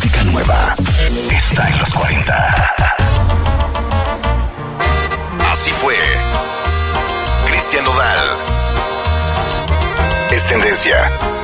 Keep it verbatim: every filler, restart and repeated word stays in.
música nueva está en los cuarenta. Así fue. Cristian Nodal. Es tendencia.